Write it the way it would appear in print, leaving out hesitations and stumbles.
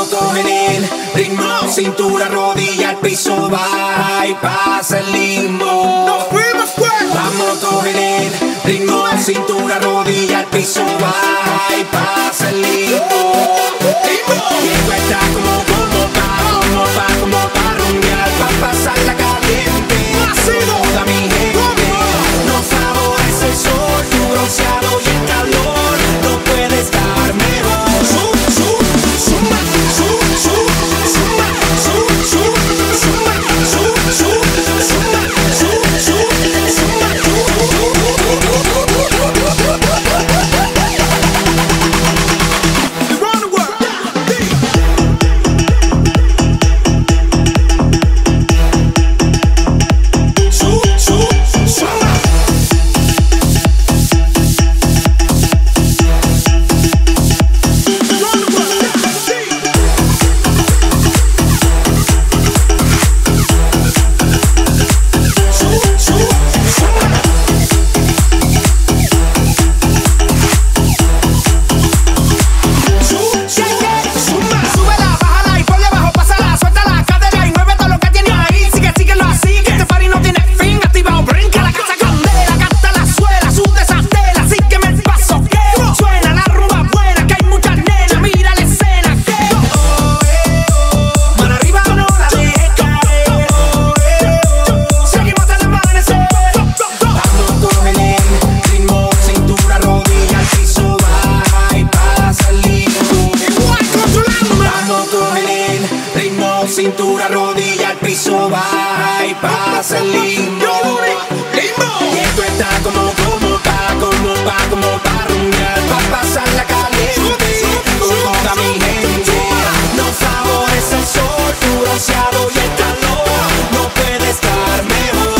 Vamos con el ritmo, cintura, rodilla, al piso, baja y pasa el limbo. Nos fuimos fuera. Vamos con el ritmo, cintura, rodilla, al piso, baja y pasa el limbo. Y esto está como pa' rumbear, pa' pasarla caliente. Toda mi gente, nos favorece el sol, tu bronceado y el calor, no puede estar mejor. Cintura, rodilla, al piso, baja y pasa el limbo. Y esto está como pa' rumbear, pa' pasarla caliente. Con toda mi gente, nos favorece el sol, tu bronceado y el calor, no puede estar mejor.